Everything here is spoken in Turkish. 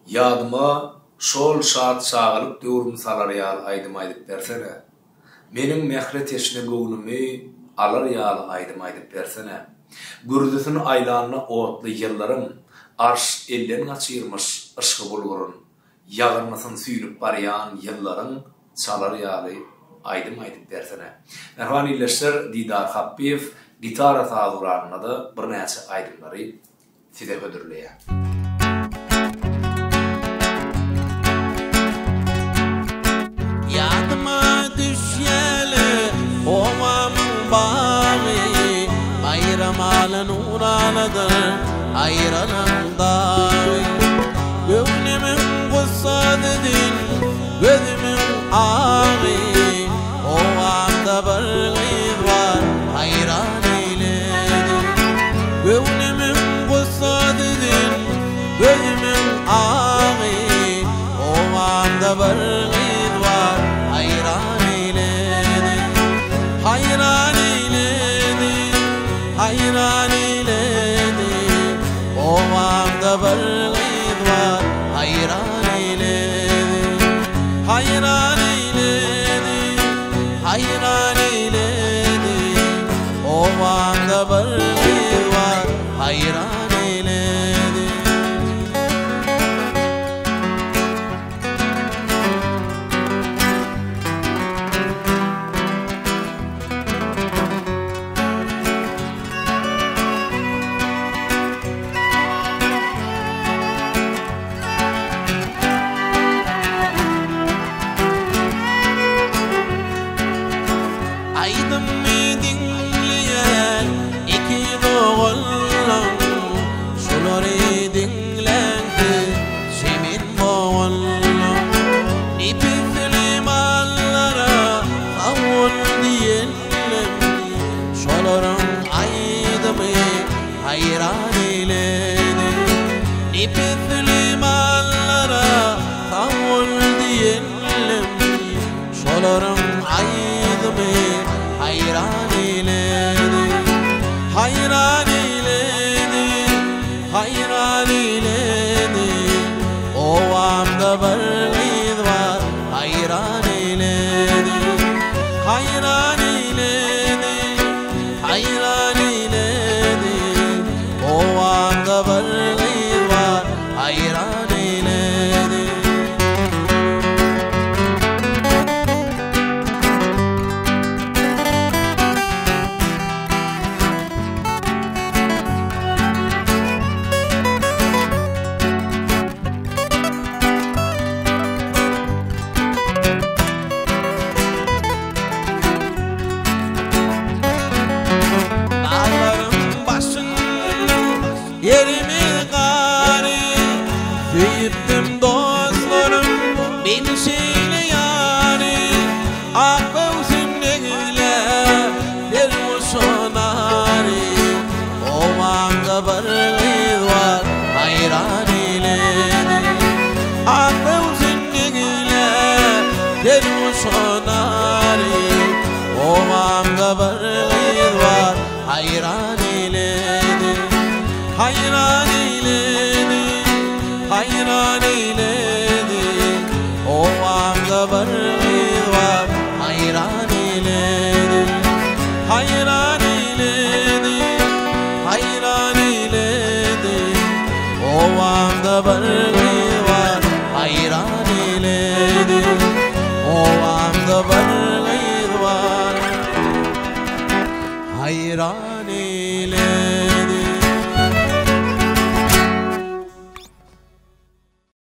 Ýadyma şol şat çağılıp döwrüm salar ýaly aýdym bersene. Meniň mehret eşine göwnümi alar ýaly aýdym bersene. Gürdüsini aýlanyna otly ýyllaryň arş elden gaçyrmyş ışgy bulgurun. Ýagyrmasyn süýnüp barýan ýyllaryň çalar ýaly aýdym bersene. Merhaba illeşler, Didar Happiyev gitara taýduranyna da bir näçe aýdymlary size gödürleýär. Yadıma düşyeli ovamın bağı, bayram alın uranadır ayranın dağı. Gönlümün kusadidin, gözümün ağı, ovamda bir gıyb var hayran eyledi. Gönlümün kusadidin, gözümün ağı, ovamda bir gıyb var hayran eyledi. Hayran eyledi, hayran eyledi. Ovamda bir gıyb var hayran eyledi. Hayran eyledi, hayran eyledi. Ovamda bir gıyb var hayran eyledi. Aydın mı dinleyen iki boğullum, şuları dinlendi semin boğullum. Nipifli mallara kavul diyelim, şoların aydımı hayran eyledi. Nipifli mallara kavul diyelim, şoların aydımı hayran eyledi. Hayran eyledi, hayran eyledi. Ovamda bir gıyb var hayran eyledi. Hayran eyledi, hayran eyledi. Ovamda bir gıyb var hayran eyledi. Dağların başının yerimi gari, büyüttüm dostlarım beni şeyle yari. Akıvsın güler bir muşonari. Ovamda bir gıyb var hayran eyledi. Akıvsın güler bir muşonari. Ovamda bir gıyb var hayran eyledi. Hayran eyledi, hayran eyledi. Ovamda bir gıyb var hayran eyledi. Hayran eyledi, hayran eyledi. Ovamda bir gıyb var hayran eyledi. Ovamda bir gıyb var hayran eyledi.